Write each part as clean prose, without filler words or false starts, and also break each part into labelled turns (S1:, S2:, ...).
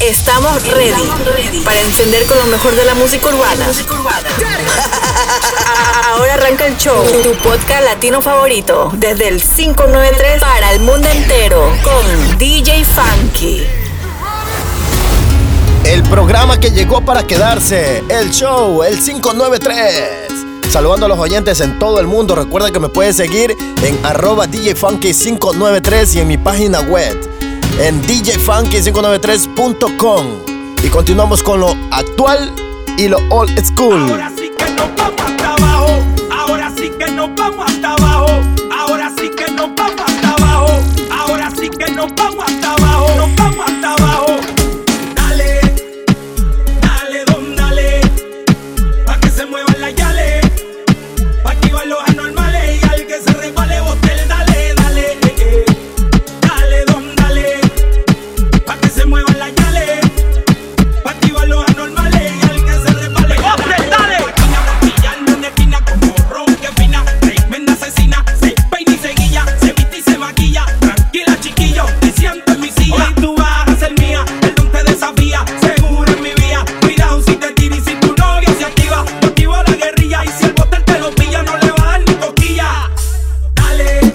S1: Estamos ready para encender con lo mejor de la música urbana. Ahora arranca el show, tu podcast latino favorito, desde el 593 para el mundo entero, con DJ Funky.
S2: El programa que llegó para quedarse, el show, el 593. Saludando a los oyentes en todo el mundo. Recuerda que me puedes seguir en @DJFunky593 y en mi página web en djfunky593.com. Y continuamos con lo actual y lo old school.
S3: Ahora sí que nos vamos hasta abajo. Ahora sí que nos vamos hasta abajo. Ahora sí que nos vamos hasta abajo. Ahora sí que nos vamos hasta abajo. Nos vamos hasta abajo. Dale, dale, don, dale. Pa' que se muevan las yales. Pa' activar los anormales. Y al que se resbale, botel, dale, dale. Dale, don, dale. Pa' que se muevan las yales. Pa' activar los anormales. Y al que se resbale, botel, dale. Máquina brillando en esquina como ron que fina. Tremenda asesina. Se peina y se guilla. Se viste y se maquilla. Tranquila, chiquillo. Te siento en mi silla. Hoy tú vas a ser mía. El don te desafía. Seguro en mi vía. Cuidado si te tira y si tu novia se activa. Yo activo la guerrilla. Y si el botel te lo pilla, no le va a dar ni cosquilla. Dale,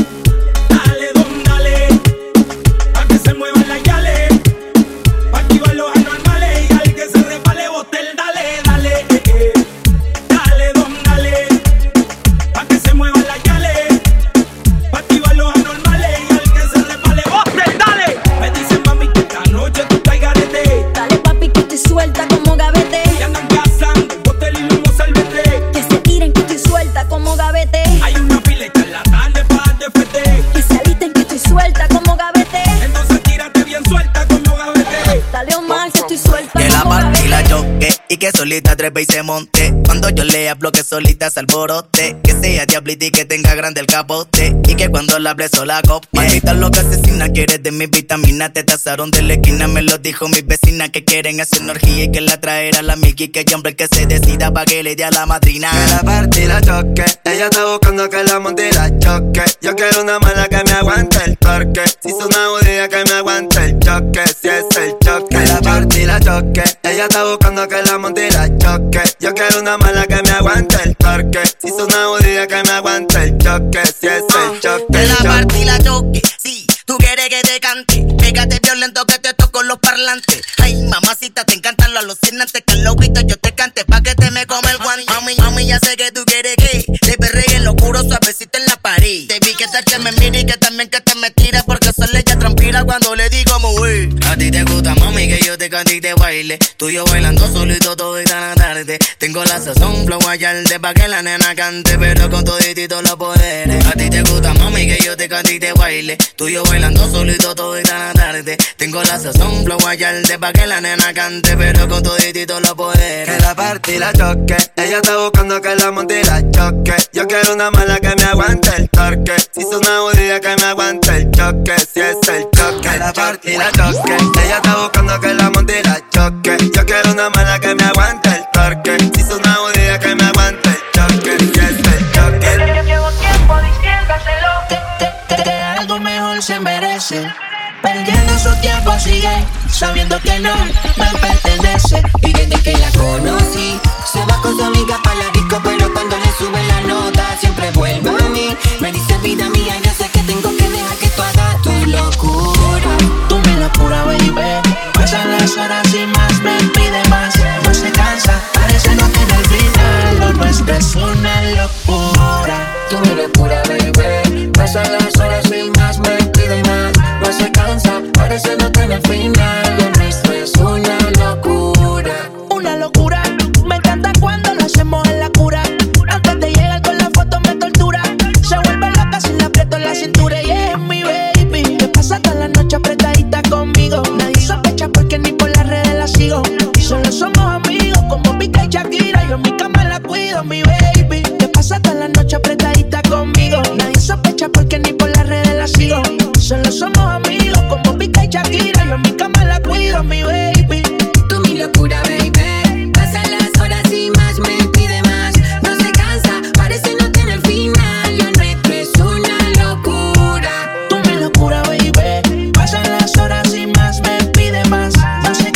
S3: dale, don, dale. Pa' que se muevan las yales. Pa' activar los anormales. Y al que se resbale, botel, dale, dale. Dale, don, dale. Pa' que se muevan las yales. Pa' activar los anormales. Y al que se resbale, botel, dale. Me dicen, mami, que esta noche tú estás garete.
S4: Dale papi que estoy suelta como gavete.
S3: Y andan cazando, botel y humo salvete.
S4: Que se tiren que estoy suelta como gavete.
S3: Hay una pila en la tarde para darte fete.
S4: Que se alisten que estoy suelta como gavete.
S3: Entonces tírate bien suelta como gavete.
S4: Dale Omar que estoy suelta
S5: Que la
S4: como
S5: parte y la
S4: gavete.
S5: choque y que solita trepe y se monte. Cuando yo le hablo que solita se alborote. Que sea diablita y que tenga grande el capote. Y que cuando la hable sola copie. Maldita loca asesina, quieres de mis vitaminas. Te tasaron de la esquina, me lo dijo mis vecinas. Que quieren hacer una orgía y que la traerá la Miki. Que hay hombre que se decida pa' que le dé a la madrina.
S6: Que la parte y la choque. Ella está buscando que la monte y la choque. Yo quiero una mala que me aguante el torque. Si es una judía que me aguante el choque. Si es el choque. Que la parte y la choque. Ella está buscando que la monte y la choque. Yo quiero una mala que me aguante el torque. Si es una judía que me aguante el choque. Si es el choque.
S5: Que la parte y la choque. Sí, tú quieres que te cante. Pégate violento que te toco los parlantes. Ay, mamacita, te encantan los alucinantes. Que los gritos yo te cante pa' que te me come el guante. Mami, ya sé que tú quieres que te perregue en lo oscuro, suavecito en la pared. Te vi que tal que me mire y que también que te me tira. Porque solo ella transpira cuando le digo mover. A ti te gusta, mami, que yo te cante y te baile. Tú y yo bailando solito toda la tarde. Tengo la sazón, flow de pa' que la nena cante. Pero con toditito los poderes. A ti te gusta, mami, que yo te cante y te baile. Tú y yo bailando solito toda la tarde. Tengo la sazón, flow de pa' que la nena cante. Pero con toditito los poderes.
S6: Que la parte y la choque. Ella está buscando que la monte y la choque. Yo quiero una mala que me aguante el torque. Si es una judía que me aguante el choque. Si es el choque. Que la parte y la choque. Ella está buscando que la monte y la choque. Yo quiero una mala que me aguante el torque. Si es una judía que me aguante el choque. Si es el choque.
S7: Llevo tiempo diciéndoselo. Que algo mejor se merece. Perdiendo su tiempo sigue sabiendo que no me pertenece.
S8: Y desde que la conocí, se va con su amiga para la disco, pero cuando le sube la nota siempre vuelve a mí. Me dice vida mía, yo sé que tengo que dejar que tú hagas tu locura.
S7: Tú mi locura, baby. Pasan las horas y más me pide más. No se cansa, parece no tener final. Lo nuestro es una locura.
S8: Tú mi locura, baby. Pasan las horas y más me pide más. No se cansa, parece no tener final. Lo nuestro es una locura.
S7: Una locura, me encanta cuando lo hacemos en la cura. Antes de llegar con la foto me tortura. Se vuelve loca si le aprieto la cintura. Y es mi baby, que pasa toda la noche apretadita conmigo. Nadie sospecha porque ni por las redes la sigo. Solo somos amigos como Pica y Shakira. Yo en mi cama la cuido, mi baby, que pasa toda la noche apretadita conmigo. Nadie sospecha porque ni por las redes la sigo. Solo somos amigos como Pica y Shakira. Yo en mi cama la cuido, mi baby.
S8: Tú mi locura, baby. Pasan las horas y más me pide más. No se cansa, parece no tener final. Lo nuestro es una locura.
S7: Tú mi locura, baby. Pasan las horas y más me pide más. No se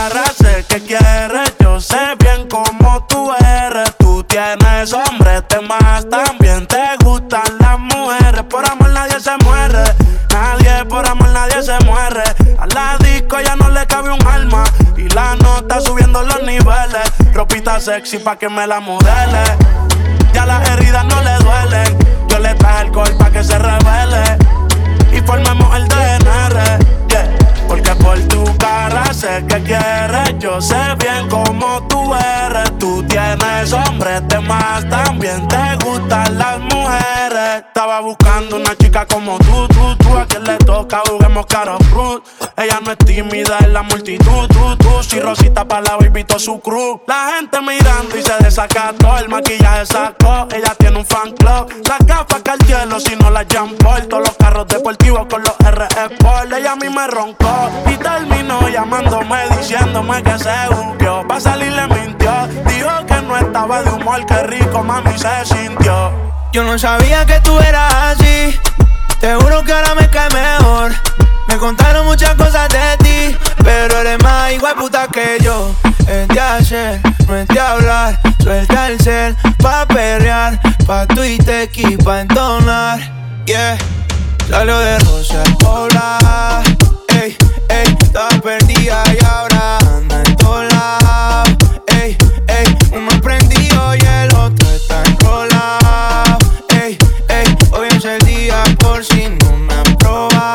S9: cara, sé que quieres. Yo sé bien cómo tú eres. Tú tienes hombre, temas, también te gustan las mujeres. Por amor nadie se muere. Nadie, por amor nadie se muere. A la disco ya no le cabe un alma. Y la nota subiendo los niveles. Ropita sexy pa' que me la modele. Ya las heridas no le duelen. Yo le traje alcohol pa' que se revele. Y formemos el DNR, yeah. Porque por tu cara sé que quieres. Yo sé bien cómo tú eres. Tú tienes hombre, temas, también te gustan las mujeres. Estaba buscando una chica como tú. A quien le toca, juguemos caro cruz. Ella no es tímida en la multitud. Si Rosita pa' la baby, todo su crew. La gente mirando y se desacató. El maquillaje sacó, ella tiene un fan club. Las gafas Cartier, si no las Jean Paul. Todos los carros deportivos con los RS Sport. Ella a mí me roncó y terminó llamándome, diciéndome que se buqueó. Pa' salir le mintió, dijo que no estaba de humor. Qué rico mami se sintió.
S10: Yo no sabía que tú eras así. Te juro que ahora me cae mejor. Me contaron muchas cosas de ti, pero eres más igual puta que yo. Es de hacer, no es de hablar. Suelta el cel pa' perrear, pa' Twitter y pa' entonar. Yeah, salió de Rosa al Pobla. Ey, ey, estaba perdida y ahora anda en todos lados. Ey, ey, uno es prendido y el otro está enrolado. Ey, ey, hoy es el día por si no me han probado.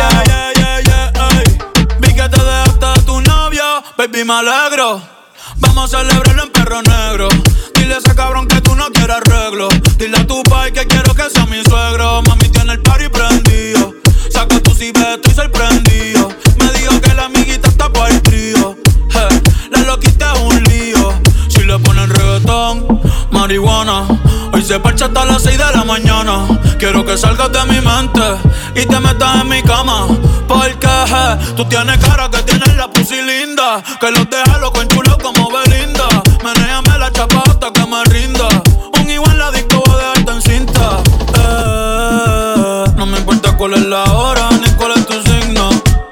S11: Baby, me alegro, vamos a celebrarlo en perro negro. Dile a ese cabrón que tú no quieres arreglo. Dile a tu pai que quiero que sea mi suegro. Mami tiene el party prendido. Saca tu cibeto y sorprendido. Me dijo que la amiguita está por el trío. La loquita es un lío. Si le ponen reggaetón, marihuana. Hoy se parcha hasta las 6 de la mañana. Quiero que salgas de mi mente y te metas en mi cama. Porque tú tienes cara que tienes la pussy linda. Que los deja loco en chulo como Belinda. Menéame la chapa hasta que me rinda. Un igual la disco voy a dejarte en cinta. No me importa cuál es la hora ni cuál es tu signo.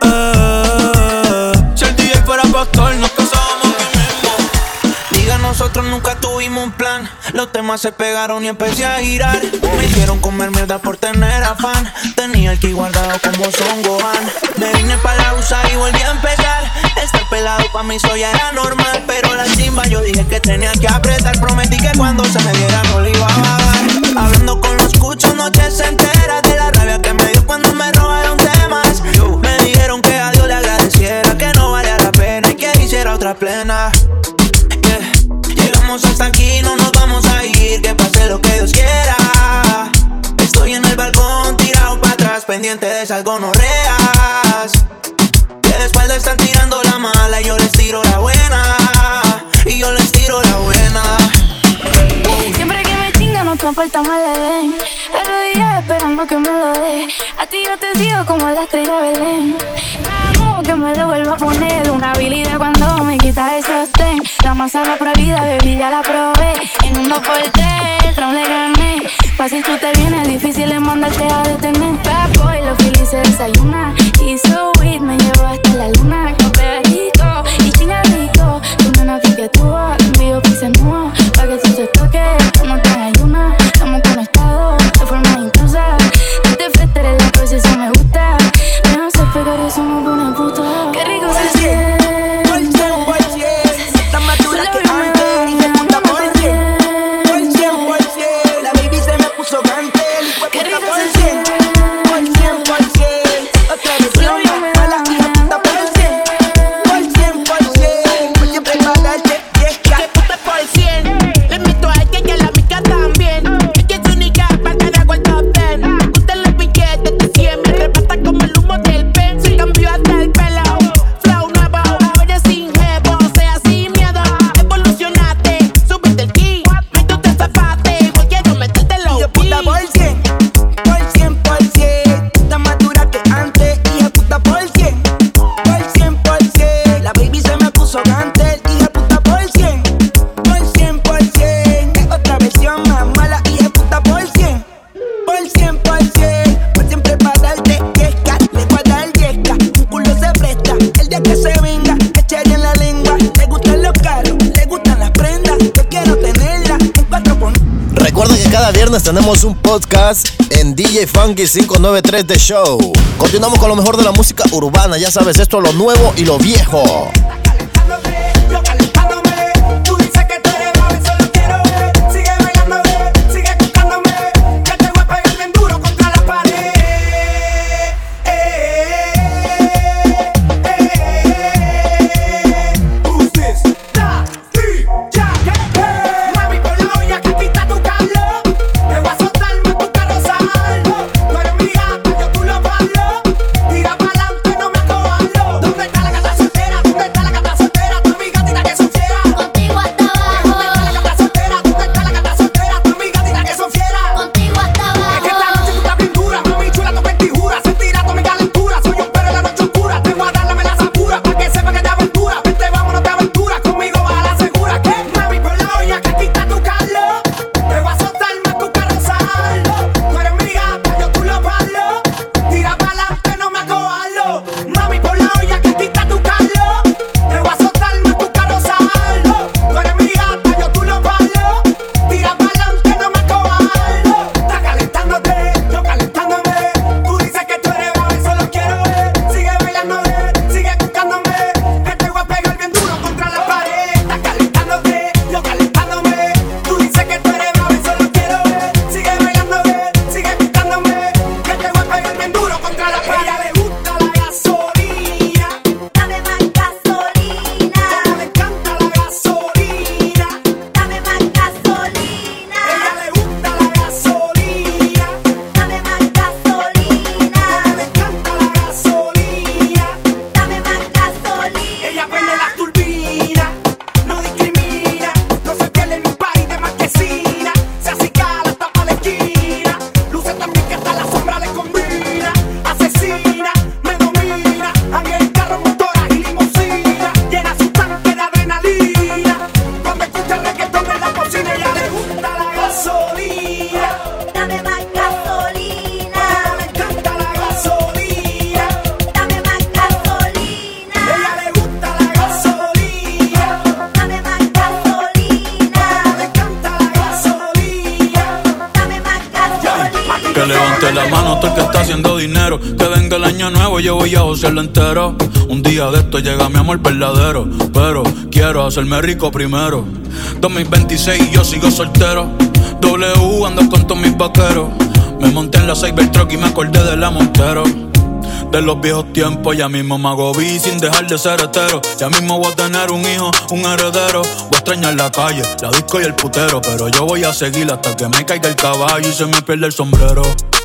S11: Si el DJ fuera pastor nos casábamos aquí mismo.
S10: Diga, nosotros nunca tuvimos un plan. Los temas se pegaron y empecé a girar. Me hicieron comer mierda por tener afán. Tenía el ki guardado como Son Gohan. Me vine pa' la USA y volví a empezar. Estar pelado pa' mí eso ya era normal. Pero la chimba yo dije que tenía que apretar. Prometí que cuando se me diera no le iba a bajar. Hablando con los cuchos noches enteras. De la rabia que me dio cuando me robaron temas. Me dijeron que a Dios le agradeciera. Que no valía la pena y que hiciera otra plena. Llegamos hasta aquí, no nos vamos a ir. Que pase lo que Dios quiera. Estoy en el balcón, tirado para atrás, pendiente de esas gonorreas. Que de espalda están tirando la mala y yo les tiro la buena. Y yo les tiro la buena.
S12: Siempre que me chingan otra puerta me le den. El día esperando que me lo dé. A ti yo te sigo como la estrella Belén. Amo que me lo vuelva a poner. Una habilidad cuando me quita el sostén. La manzana prohibida, baby, ya la probé. En un 2x3, round le gané. Fácil tú te vienes, difícil es mandarte a detener. Bad boy, los Phillies se desayuna. Y su weed me llevó hasta la luna. Copé rico y chinga rico. Tu nena pique tú, te envío pise nuevo. Pa' que tú te toques, no te ayunas. Estamos conectados de forma intrusa. Desde frente eres la cosa, eso me gusta. Me vas a pegar y eso me pone puta. Qué rico se siente.
S10: Está más dura que antes. Y me gusta por qué. La baby se me puso gante.
S12: Qué rico se siente.
S10: Otra versión, mala y me gusta por qué.
S2: viernes tenemos un podcast en DJ Funky 593 The Show. Continuamos con lo mejor de la música urbana. Ya sabes, esto es lo nuevo y lo viejo.
S11: Que levante la mano todo el que está haciendo dinero. Que venga el año nuevo, yo voy a josearlo entero. Un día de esto llega mi amor verdadero, pero quiero hacerme rico primero. 2026 y yo sigo soltero. W ando con todos mis vaqueros. Me monté en la Cybertruck y me acordé de la Montero. De los viejos tiempos, ya mismo me hago vi sin dejar de ser hetero. Ya mismo voy a tener un hijo, un heredero. Voy a extrañar la calle, la disco y el putero. Pero yo voy a seguir hasta que me caiga el caballo y se me pierda el sombrero.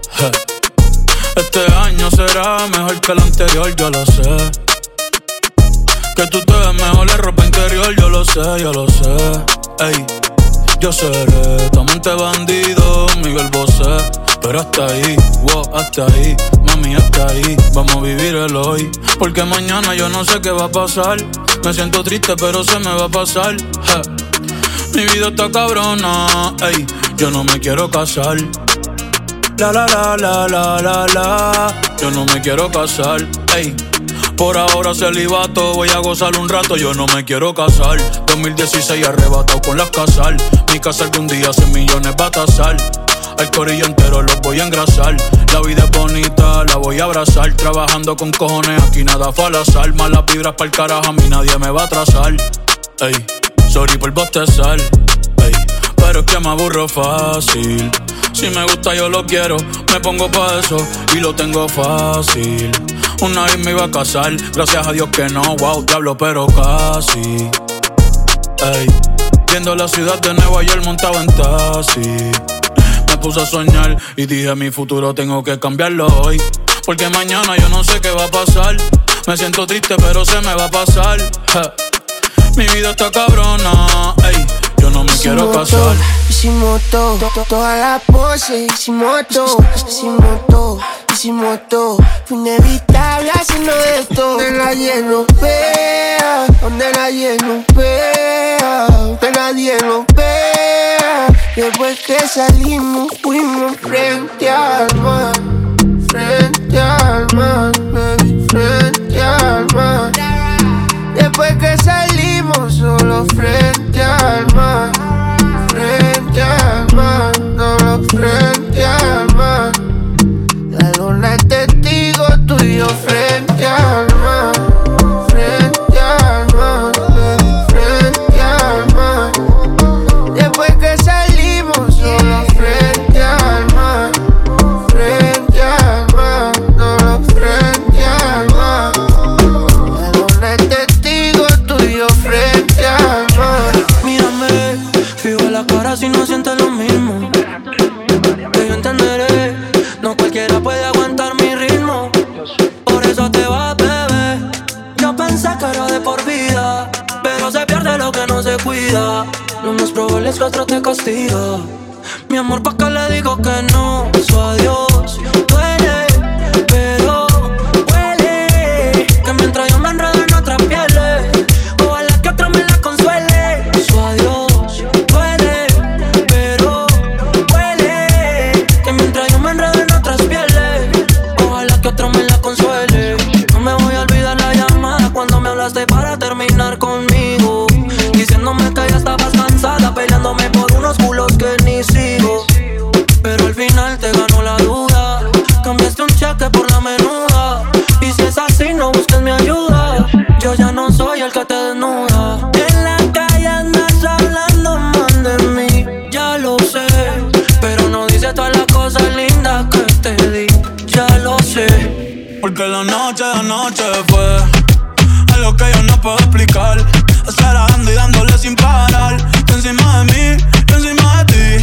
S11: Este año será mejor que el anterior, yo lo sé. Que tú te ves mejor en ropa interior, yo lo sé, yo lo sé. Ey, yo seré tu amante bandido, Miguel Bosé. Pero hasta ahí, wow, hasta ahí, mami, hasta ahí. Vamos a vivir el hoy, porque mañana yo no sé qué va a pasar. Me siento triste, pero se me va a pasar. Mi vida está cabrona, ey, yo no me quiero casar. La la la la la la la, yo no me quiero casar, ey. Por ahora celibato, voy a gozar un rato, yo no me quiero casar. 2016 arrebatado con las casal. Mi casa algún día 100 millones va a tasar. Al corillo entero los voy a engrasar. La vida es bonita, la voy a abrazar. Trabajando con cojones, aquí nada fue al azar. Malas vibras pa'l carajo, a mí nadie me va a atrasar. Ey, sorry por bostezar, ey, pero es que me aburro fácil. Si me gusta yo lo quiero, me pongo pa' eso y lo tengo fácil. Una vez me iba a casar, gracias a Dios que no, wow, diablo, pero casi. Ey, viendo la ciudad de Nueva York montado en taxi. Me puse a soñar y dije mi futuro tengo que cambiarlo hoy. Porque mañana yo no sé qué va a pasar. Me siento triste pero se me va a pasar. Mi vida está cabrona, ey, yo no me quiero casar.
S13: Hicimos todo, todas las poses. Hicimos todo, hicimos todo. Fue inevitable haciendo esto. Donde nadie nos vea, donde nadie nos vea, donde nadie nos vea. Después que salimos fuimos frente al mar, baby, frente al mar. Después que salimos solo frente al mar, solo frente llama.
S10: Mírame, fijo en la cara si no sientes lo mismo. Que yo entenderé, no cualquiera puede aguantar mi ritmo. Por eso te vas, bebé. Yo pensé que era de por vida, pero se pierde lo que no se cuida. Lo más probable es que otro te castiga. Mi amor, ¿pa' qué le digo que no? Su adiós duele, pero huele. Que mientras yo me enredo en otras pieles, ojalá que otro me la consuele. Su adiós duele, pero huele. Que mientras yo me enredo en otras pieles, ojalá que otro me la consuele. No me voy a olvidar la llamada cuando me hablaste para terminar conmigo, diciéndome que ya estabas cansada, peleándome por unos culos que ni sigo. Pero al final te ganó la duda, cambiaste un cheque por la menuda. Y si es así, no busques mi ayuda, yo ya no soy el que te desnuda. En la calle andas hablando mal de mí, ya lo sé, pero no dices todas las cosas lindas que te di, ya lo sé.
S11: Porque la noche de anoche fue algo que yo no puedo explicar. Acelerando y dándole sin parar, tú encima de mí, yo encima de ti.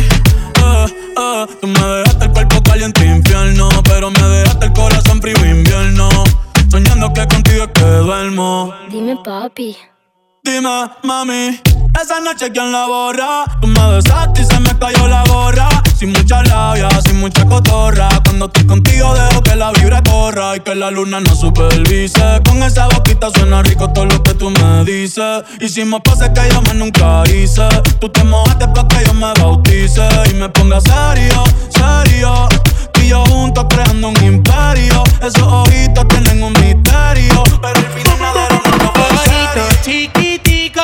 S11: Tú me dejaste el cuerpo caliente infierno, pero me dejaste el corazón frío invierno. Soñando que contigo es que duermo.
S12: Dime, papi.
S11: Dime, mami, esa noche ¿quién la borra? Tú me besaste y se me cayó la gorra. Sin mucha labia, sin mucha cotorra. Cuando estoy contigo dejo que la vibra corra y que la luna no supervise. Con esa boquita suena rico todo lo que tú me dices. Hicimos pases que yo más nunca hice. Tú te mojaste pa' que yo me bautice y me ponga serio, serio. Tú y yo juntos creando un imperio. Esos ojitos tienen un misterio, pero al final nada era nunca fue serio.
S14: Chiquitico,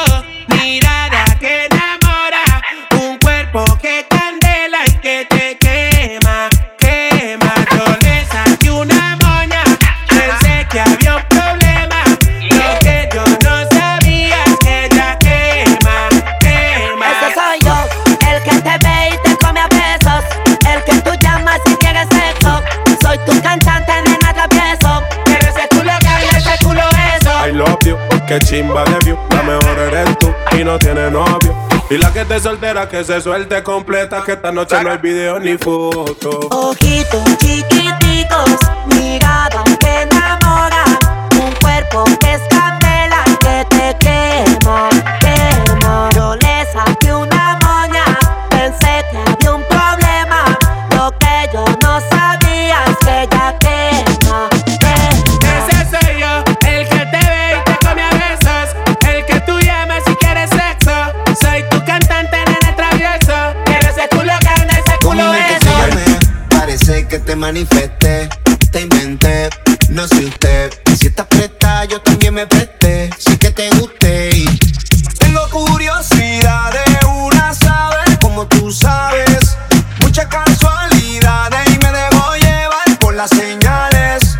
S14: mirada que enamora, un cuerpo que candela y que te quema, quema. Yo le saqué una moña, pensé que había un problema. Lo que yo no sabía es que ella quema, quema.
S15: Ese soy yo, el que te ve y te come a besos, el que tú llamas si quieres sexo. Soy tu cantante, nena, travieso, pero ese culo que ese culo eso.
S16: I love you, que chimba de view. La mejor eres tú y no tiene novio. Y la que esté soltera que se suelte completa, que esta noche no hay video ni foto.
S15: Ojitos chiquiticos, mirada que enamora, un cuerpo que es candela y que te quema, quema. Yo le saqué una moña, pensé que había un problema. Lo que yo no sabía es que ella quema, quema.
S14: Ese soy yo, el que te ve y te come a besos, el que tú llamas si quieres sexo. Soy tu cantante, nene travieso, pero ese culo grande, ese culo eso.
S6: Parece que te manifesté, te inventé, no sé usted. Si estás presta, yo también me presté. Sé que te guste y tengo curiosidad de una, saber como tú sabes. Muchas casualidades y me dejo llevar por las señales.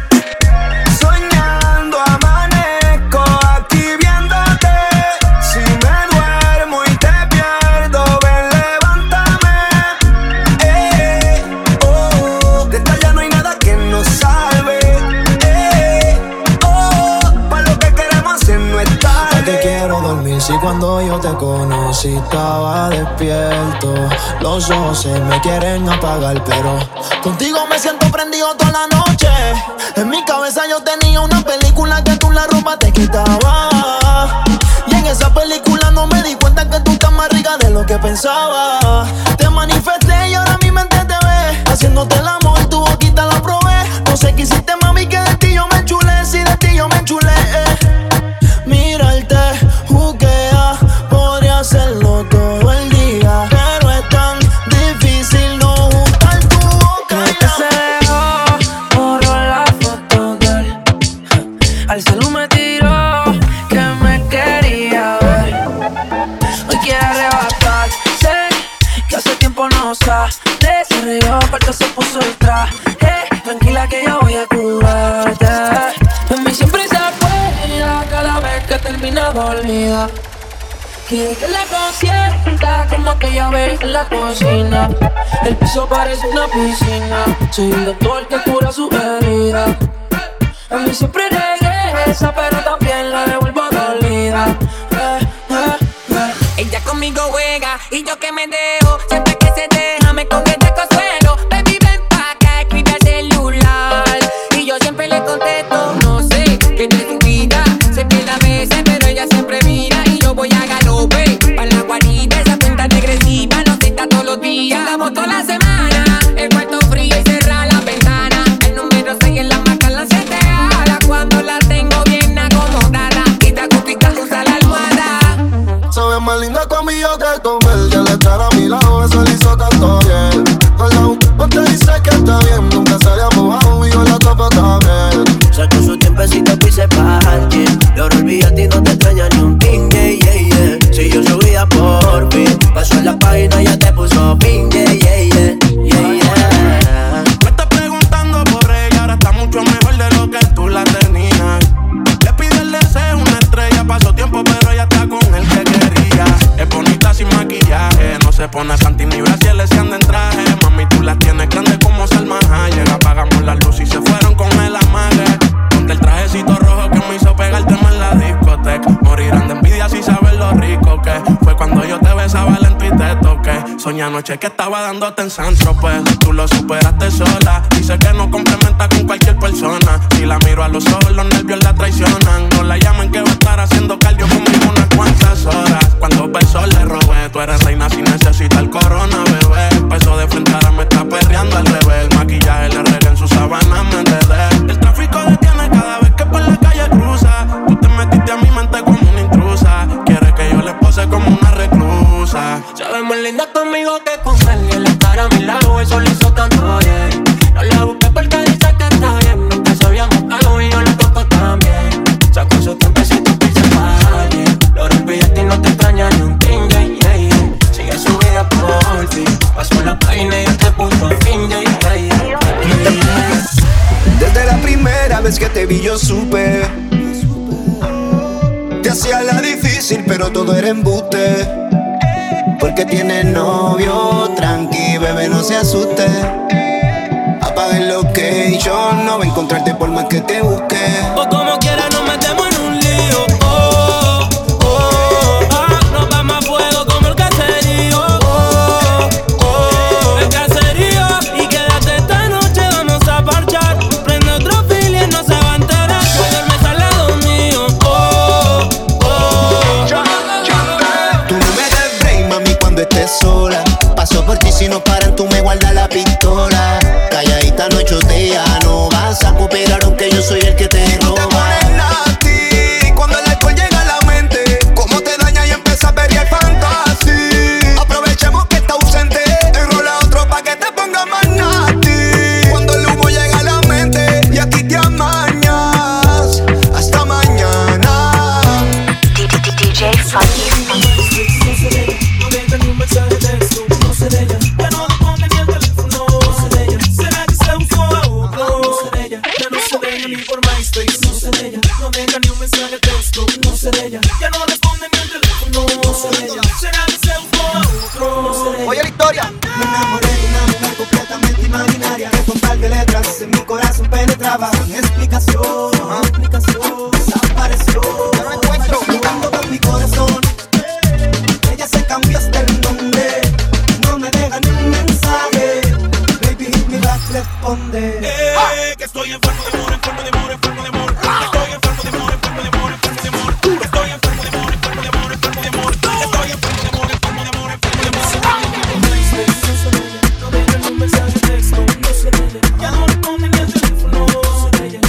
S6: Soñando amanezco aquí viéndote. Si me duermo y te pierdo, ven, levántame. De esta ya no hay nada que nos salve. Pa' lo que queremos hacer no es tarde.
S10: No te quiero dormir si cuando yo te conocí estaba despierto. Los ojos se me quieren apagar, pero contigo me siento prendido toda la noche. En mi cabeza yo tenía una película que tú la ropa te quitaba. Y en esa película no me di cuenta que tú estás más rica de lo que pensaba. Te manifesté y ahora mi mente te ve haciéndote el amor, tu boquita la probé. No sé qué hiciste, mami, que de ti yo me enchulé. Si de ti yo me enchulé, mirarte juquea, podría hacerlo todo el día, pero es tan difícil no juntar tu boca y la mía.
S7: Borró la foto de él, al salud me tiró que me quería ver. Hoy quiere arrebatar, sé que hace tiempo no sale. Se rió, aparte se puso el traje. Tranquila que yo voy a cuidarte. De mí siempre se acuerda cada vez que termina dormida. Quiere que la consienta como aquella vez en la cocina. El piso parece una piscina. Soy el doctor que cura su herida. A mí siempre regresa, pero también la devuelvo dolida.
S17: conmigo juega y yo que me dejo. Siempre que se deja me coge de consuelo. Baby, ven pa' acá, escribe el celular. Y yo siempre le contesto, no sé, que de su vida se pierde a veces, pero ella siempre mira. Y yo voy a galope pa' la guarida, esa cuenta regresiva nos cita todos los días. Andamos toda la semana, el cuarto frío y cerrar la ventana. El número 6 en la marca, la 7 ala. Cuando la tengo bien acomodada, quita acústica, usa la almohada.
S18: Se ve más linda conmigo que con él. Y al estar a mi lado, eso le hizo tanto bien. Con la no te dice que está bien. Nunca salíamos bajo y yo la topo también.
S19: Sacó su tiempecito y se parque. Y ahora olvídate y no te extraña ni un ting, yeah, yeah, yeah. Si yo subía por fin, pasó en la página y ya te puso fin, yeah, yeah, yeah, yeah, yeah.
S9: Me estás preguntando por ella, ahora está mucho mejor de lo que tú la tenías. Le pide el deseo una estrella, pasó tiempo pero ella está con el que quería. Es bonita sin maquillaje, no se pone panty ni brasiles, se anda en traje. Mami, tú las tienes grandes como Salma Hayek. Apagamos la luz y se fueron con el amague. Ponte el trajecito rojo que me hizo pegarte en la discoteca. Morirán de envidia si sabes lo rico que fue cuando yo te besaba lento y te toqué. Soñé anoche que estaba dándote en Sancho, pues tú lo superaste sola. Dice que no complementa con cualquier persona. Si la miro a los ojos, los nervios la traicionan. No la llamen que va a estar haciendo cardio conmigo unas cuantas horas. Cuando besos le robé, tú eres reina si necesitas el corona, bebé. Peso de frente ahora me está perreando al revés. El maquillaje le regué en su sabana, me enredé. El tráfico detiene cada vez que por la calle cruza. Tú te metiste a mi mente como una intrusa. Quieres que yo le pose como una reclusa.
S19: Se ve más linda conmigo que con él. Y al estar a mi lado, eso le hizo tanto bien. No la busqué porque dice que está bien. Nunca se había mojado y yo la toco también. Sacó su tiempecito y se parque. Lo olvidaste y no te extraña ni un ting, yeah, yeah, yeah. Sigue su vida por ti. Pasó la página y ya te puso fin, yeah, yeah, yeah.
S10: Desde la primera vez que te vi yo supe. Te hacía la difícil pero todo era embuste. Porque tienes novio, tranqui, bebé, no se asuste. Apaga el location, no va a encontrarte por más que te busque.
S17: O como quiera nos metemos en un lío. Oh, oh, ah, nos vamos a fuego como el caserío. Oh, oh, el caserío. Y quédate esta noche, vamos a parchar. Prende otro fil y no se va a enterar. Duermes al lado mío. Oh, oh.
S10: Tú no me des break, mami, cuando estés sola. Paso por ti si no paran, tú me guardas la pistola. Calladita no chotea, no vas a cooperar aunque yo soy el que te roba. Te pones nasty cuando el alcohol llega a la mente. Cómo te daña y empieza a ver el fantasy. Aprovechemos que está ausente, enrola otro pa' que te ponga más nasty. Cuando el humo llega a la mente y aquí te amañas. Hasta mañana.
S1: DJ Funky.
S3: No deja ni un mensaje de texto, no sé de ella. Ya no responde ni el teléfono, no sé de ella. ¿Será que se buscó a otro? No sé de ella. Ya no sé de ella ni por MySpace, no sé de ella. No deja ni un mensaje de texto, no sé de ella. Ya no responde ni el teléfono, no sé de ella. ¿Será que se buscó a otro? No sé de ella.
S10: Oye la historia.
S18: Me enamoré de una mujer completamente imaginaria, que con par de letras en mi corazón penetraba. Sin explicación, desapareció.
S10: Ya no encuentro.
S18: Jugando con mi corazón. Ella se cambió hasta el nombre. No me deja ni un mensaje. Baby, hit me back, responde.
S3: Que estoy enfermo de amor, enfermo de amor, enfermo de amor. Estoy enfermo de amor, enfermo de amor, enfermo de amor. Estoy enfermo de amor, enfermo de amor, enfermo de amor. Estoy enfermo de amor, enfermo de amor, enfermo de amor. No deja ni un mensaje de texto, no sé de ella. Ya no responde ni el teléfono, no sé de ella.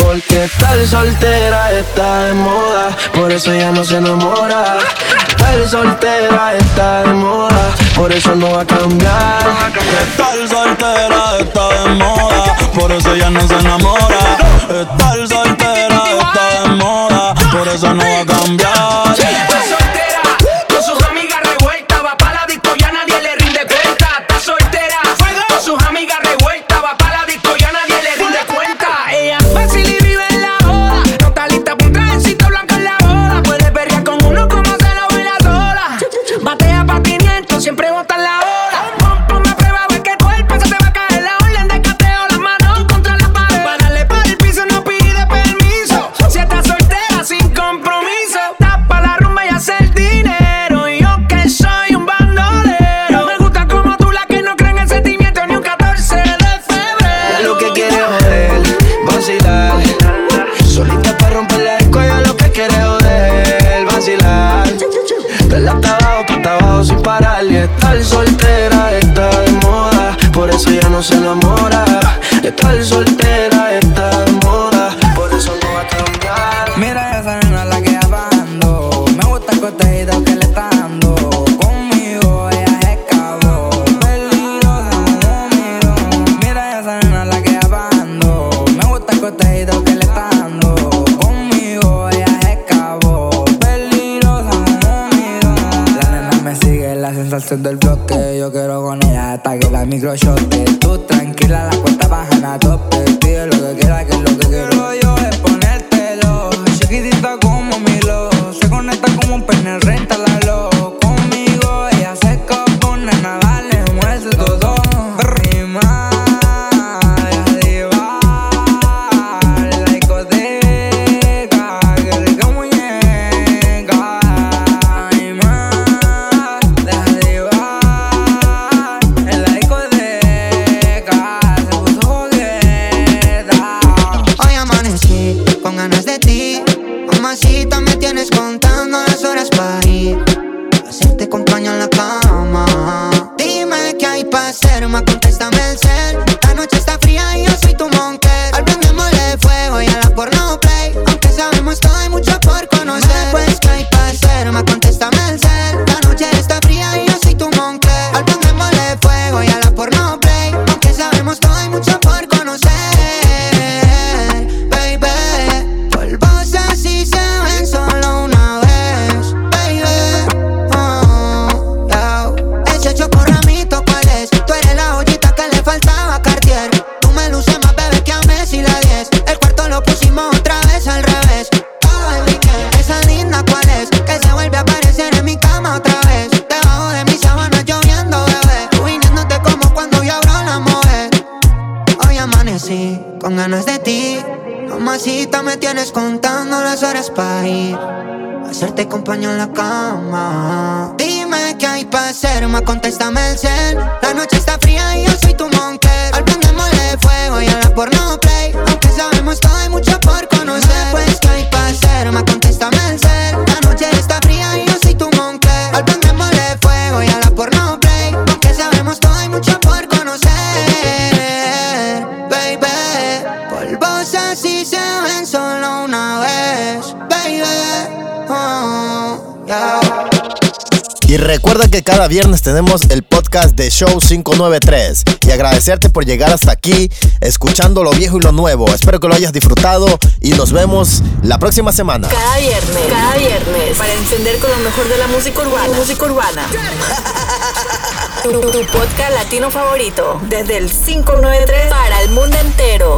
S10: porque estar soltera está de moda, por eso ella no se enamora. Estar soltera está de moda, por eso no va a cambiar.
S11: Estar soltera está de moda, por eso ella no se enamora. Estar soltera está de moda, por eso no va a cambiar.
S14: Está soltera, con sus amigas revueltas, va pa' la disco, ya nadie le rinde cuenta. Está soltera, con sus amigas revueltas, va pa' la disco, ya nadie le rinde cuenta. Ella fácil y vive en la boda, no está lista pa' un trajecito blanco en la boda. Puede perrear con uno como se lo baila sola. Batea pa' 500, siempre bota en la hora. Ponme a prueba, ve que el cuerpo se te va a caer. La orden de cateo, las manos contra la pared. Para darle pa' el piso no pide permiso. Si estás soltera sin compromiso, tapa la rumba y hace el dinero. Y yo que soy un bandolero, me gusta como tú, la que no cree en el sentimiento ni un 14 de febrero.
S10: Lo que quiere joder, vacilar, solita para romperle el cuello. Lo que quiere joder, vacilar, de hasta abajo sin parar. Y estar soltera está de moda, por eso ya no se enamora. Estar soltera está de moda, por eso no va a cambiar.
S20: Mira esa nena la que abando, me gusta el cotejito que le está dando. Conmigo ella es cabo, peligrosa como mirón. Mira esa nena la que abando, me gusta el cotejito que le está dando. Conmigo ella es cabo, peligrosa como mirón. La nena me sigue, la sensación del bloque. Yo quiero con ella hasta que la microchote. Tú tranquila, la cuenta bajan a tope. Pide lo que quiera, que es lo que quiero yo es ponértelo. Chiquitita como Milo, se conecta como un pene, réntalalo. Conmigo ella se compone, nada, dale, muestre todo. Y más, diva, la discoteca, qué rica muñeca. Y más, deja diva, en la discoteca, se puso jogueta.
S8: Hoy amanecí con ganas de ti, mamacita, me tienes contando las horas para ir a hacerte compañía en la cama. Dime qué hay pa' hacer, contéstame el cel. La noche está fría y yo soy tu monker. Al prendémosle fuego y a la porno play. Aunque sabemos todo, hay mucho por conocer. Pues qué hay pa' hacer, contéstame el cel. La noche está fría y yo soy tu monker. Al prendémosle fuego y a la porno play. Aunque sabemos todo, hay mucho por conocer. Baby, polvos así se ven solo una vez. Baby, oh, yeah. Ese chocorramito, ¿cuál es? Tú eres la joyita que le faltaba Cartier. Tú me luces más, bebé, que a Messi la 10. El cuarto lo pusimos otra vez al revés. Todo el weekend. Esa linda, ¿cuál es? Que se vuelve a aparecer en mi cama otra vez. Debajo de mis sábanas lloviendo, bebé. Tú viniéndote como cuando yo abro la mujer. Hoy amanecí con ganas de ti, mamacita, me tienes contando las horas para ir a hacerte compañía en la cama. Dime qué hay pa' hacer, contéstame el cel. La noche está fría y yo soy tu monker. Al prendémosle fuego y a la porno play. Aunque sabemos todo, hay mucho por conocer. Pues qué hay pa' hacer, contéstame el cel. La noche está fría y yo soy tu monker. Al prendémosle fuego y a la porno play. Aunque sabemos todo, hay mucho por conocer. Baby, polvos así se ven solo una vez. Baby, oh, yeah.
S2: Y recuerda que cada viernes tenemos el podcast de Show 593. Y agradecerte por llegar hasta aquí, escuchando lo viejo y lo nuevo. Espero que lo hayas disfrutado y nos vemos la próxima semana.
S1: Cada viernes, para encender con lo mejor de la música urbana. Tu podcast latino favorito, desde el 593 para el mundo entero.